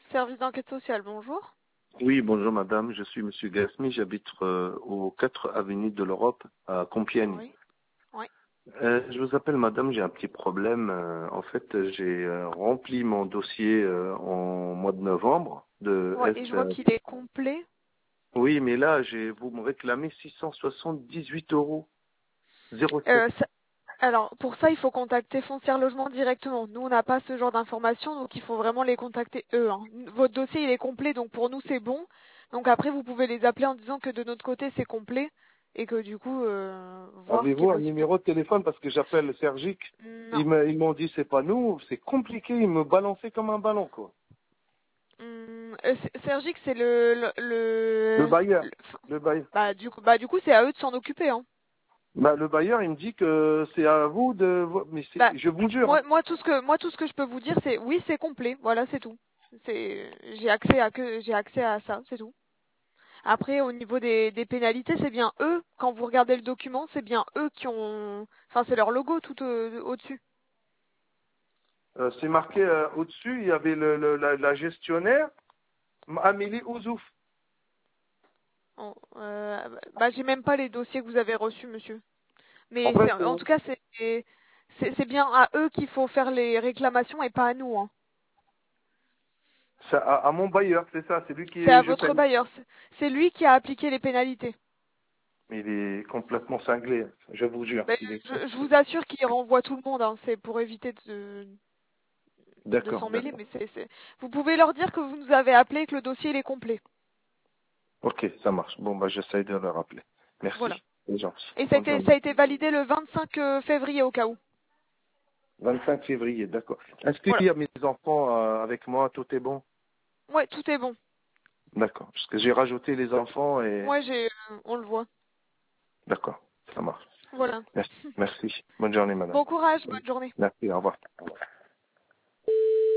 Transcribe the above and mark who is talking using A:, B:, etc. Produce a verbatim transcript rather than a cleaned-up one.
A: Service d'enquête sociale, bonjour.
B: Oui, bonjour madame, je suis monsieur Gasmi, j'habite euh, aux quatre avenue de l'Europe à Compiègne.
A: Oui. Oui.
B: Euh, je vous appelle madame, j'ai un petit problème. Euh, en fait, j'ai euh, rempli mon dossier euh, en mois de novembre de
A: Ouais,
B: S.
A: et je vois
B: euh,
A: qu'il est complet.
B: Oui, mais là, j'ai vous me réclamez six cent soixante-dix-huit euros zéro sept.
A: Euh, ça- alors, pour ça, il faut contacter Foncière Logement directement. Nous, on n'a pas ce genre d'informations, donc il faut vraiment les contacter eux. hein. Votre dossier, il est complet, donc pour nous, c'est bon. Donc après, vous pouvez les appeler en disant que de notre côté, c'est complet et que du coup, euh, voir ce qui est
B: Avez-vous un
A: possible.
B: numéro de téléphone parce que j'appelle Sergic?
A: Non.
B: Ils me- ils m'ont dit c'est pas nous, c'est compliqué, ils me balançaient comme un ballon quoi.
A: Hum, euh, c'est- Sergic, c'est le, le,
B: Le
A: le-
B: bailleur,
A: le-
B: le bailleur.
A: bah du coup, bah du coup, c'est à eux de s'en occuper. Hein.
B: Bah, le bailleur, il me dit que c'est à vous de... vo- Mais
A: Bah,
B: c'est, je vous jure.
A: moi, moi tout ce que moi tout ce que je peux vous dire, c'est oui, c'est complet. Voilà, c'est tout. C'est j'ai accès à que j'ai accès à ça, c'est tout. Après, au niveau des, des pénalités, c'est bien eux. Quand vous regardez le document, c'est bien eux qui ont. Enfin, c'est leur logo tout au- au-dessus.
B: Euh, c'est marqué euh, au-dessus, il y avait le, le- la, la gestionnaire, Amélie Ouzouf.
A: Oh, euh, bah, j'ai même pas les dossiers que vous avez reçus, monsieur.
B: En
A: Mais c'est,
B: fait,
A: en
B: euh,
A: tout cas, c'est c'est c'est bien à eux qu'il faut faire les réclamations et pas à nous. Hein.
B: c'est à, à mon bailleur, c'est ça, c'est lui qui
A: C'est à
B: je
A: votre
B: paye.
A: bailleur. C'est c'est lui qui a appliqué les pénalités.
B: Mais il est complètement cinglé, je vous jure.
A: Ben,
B: Il est...
A: je, je vous assure qu'il renvoie tout le monde, hein. C'est pour éviter de, de
B: D'accord,
A: s'en mêler,
B: d'accord.
A: mais c'est, c'est- vous pouvez leur dire que vous nous avez appelé et que le dossier il est complet.
B: Ok, ça marche. Bon, bah j'essaye de le rappeler. Merci,
A: Voilà.
B: c'est gentil.
A: Et ça a
B: Bonne
A: été, ça
B: journée.
A: a été validé le vingt-cinq euh, février au cas où.
B: vingt-cinq février, d'accord. Est-ce qu'il
A: Voilà.
B: y a mes enfants euh, avec moi, tout est bon?
A: Ouais, tout est bon.
B: D'accord, parce que j'ai rajouté les enfants et...
A: Moi, j'ai, euh, on le voit.
B: D'accord, ça marche.
A: Voilà.
B: Merci. Merci. Bonne journée, madame.
A: Bon courage, bonne journée.
B: Merci, au revoir. Au revoir.